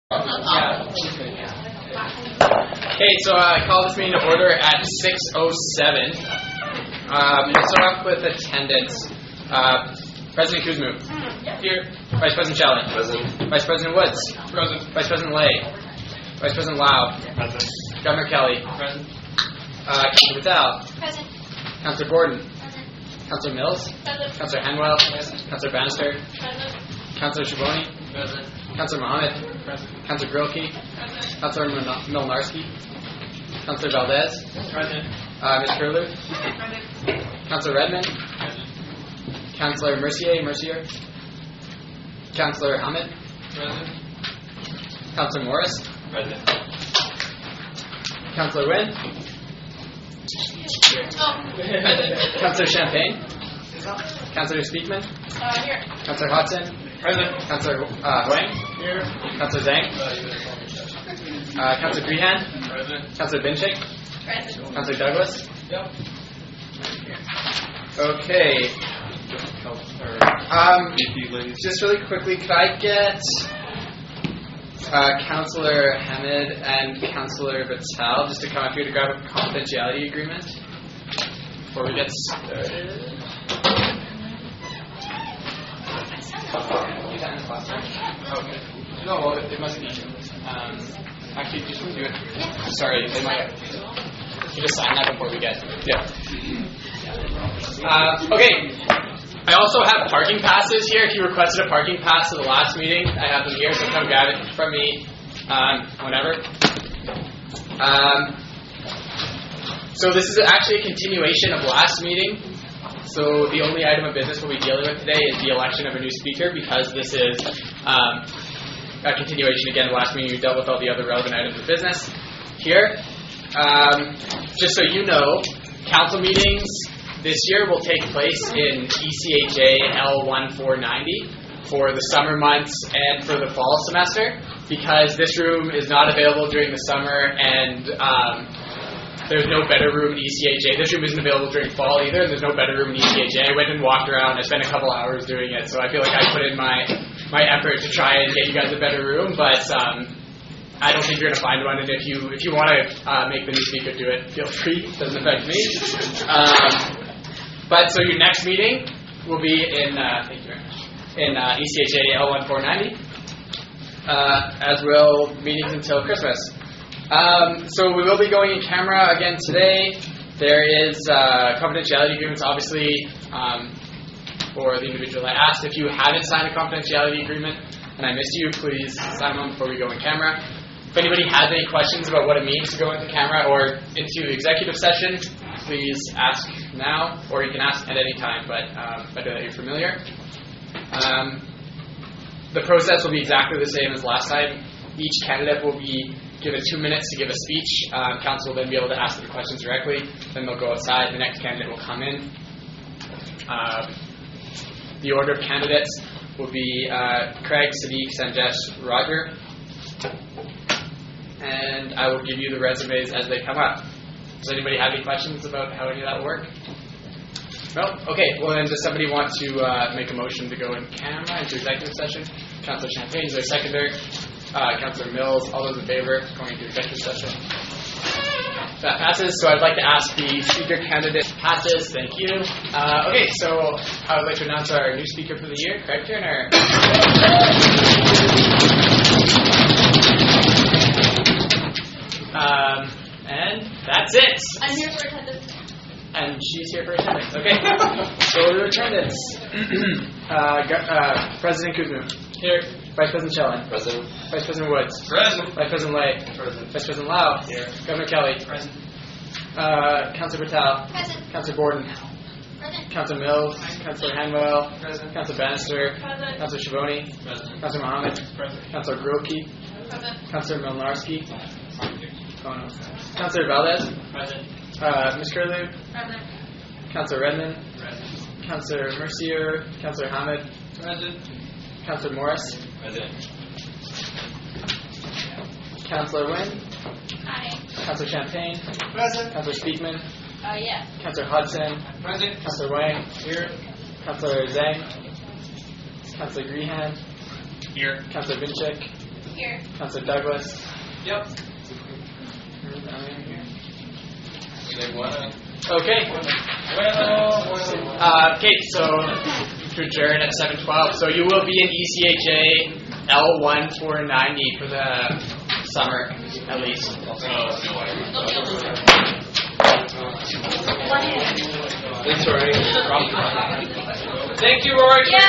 Okay, so I call this meeting to order at 6:07. We'll start off with attendance. President Kuzmu. Here. Vice President Challen. Present. Vice President Woods. Present. Vice President Lay. Vice President Lau. Present. Governor Kelly. Present. Councillor Patel. Present. Councillor Gordon. Present. Councillor Mills. Present. Councillor Hanwell. Present. Councillor Bannister. Present. Councillor Shaboni. Present. Councillor Mohammed. Present. Councillor Grilke. Present. Councillor Milnarski. Councillor Valdez. Present. Ms. Curlew. Present. Councillor Redmond. Present. Councillor Mercier. Councillor Hamid. Present. Councillor Morris. Present. Councillor Nguyen. Councillor Champagne. Councillor Speakman. Here. Councillor Hodson. Present. Councillor Wang. Here. Councillor Zhang. Councillor Grehan. Present. Councillor Binchik. Present. Councillor Douglas. Yep. Okay. Just really quickly, could I get Councillor Hamid and Councillor Patel just to come up here to grab a confidentiality agreement before we get started? Okay. No, well, it must be. Actually, just do it. Sorry, they might. You just sign that before we get. Yeah. Okay. I also have parking passes here. If you requested a parking pass to the last meeting, I have them here, so come grab it from me whenever. So this is actually a continuation of last meeting. So the only item of business we'll be dealing with today is the election of a new speaker, because this is a continuation again of last meeting. We dealt with all the other relevant items of business here. Just so you know, council meetings this year will take place in ECHA L1490 for the summer months and for the fall semester, because this room is not available during the summer, and there's no better room in ECHA. This room isn't available during fall either, and there's no better room in ECHA. I went and walked around. I spent a couple hours doing it, so I feel like I put in my effort to try and get you guys a better room, but I don't think you're going to find one, and if you want to make the new speaker do it, feel free. It doesn't affect me. But so your next meeting will be in thank you very much, in ECHA L1490, as will meetings until Christmas. So we will be going in camera again today. There is confidentiality agreements, obviously, for the individual I asked. If you haven't signed a confidentiality agreement and I missed you, please sign one before we go in camera. If anybody has any questions about what it means to go into camera or into executive session, please ask now, or you can ask at any time, but better that you're familiar. The process will be exactly the same as last time. Each candidate will be given 2 minutes to give a speech. Council will then be able to ask them questions directly. Then they'll go outside. The next candidate will come in. The order of candidates will be Craig, Sadiq, Sanjesh, Roger. And I will give you the resumes as they come up. Does anybody have any questions about how any of that will work? No? Okay. Well, then does somebody want to make a motion to go in camera into executive session? Councillor Champagne, is there a seconder? Councillor Mills, all those in favor going into executive session? That passes. So I'd like to ask the speaker candidate passes. Thank you. Okay, so I would like to announce our new speaker for the year, Craig Turner. And that's it. I'm here for attendance. And she's here for attendance. Okay. So to attendance. President Kuzmu. Here. Vice President Challen. Present. Vice President Woods. Present. Vice President Lay. Present. Vice President Lau. Here. Governor Kelly. Present. Councillor Patel. Present. Councillor Gordon. Present. Councillor Mills. Councillor Hanwell. Present. Councillor Bannister. Present. Councillor Shaboni. Present. Councillor Mohammed. Present. Councillor Grilke. Present. Councillor Milnarski. Councillor Valdez. Present. Ms. Curlew. Present. Councillor Redmond. Present. Councillor Mercier. Councillor Hamid. Present. Councillor Morris. Present. Councillor Nguyen. Hi. Councillor Champagne. Present. Councillor Speakman. Yes. Councillor Hodson. Present. Councillor Wang. Here. Councillor Zhang. Councillor Grehan. Here. Councillor Binchik. Here. Councilor Douglas. Yep. Okay. Okay, so to adjourn at 7:12. So you will be in ECHA L1490 for the summer, at least. Thank you, Rory. Yeah.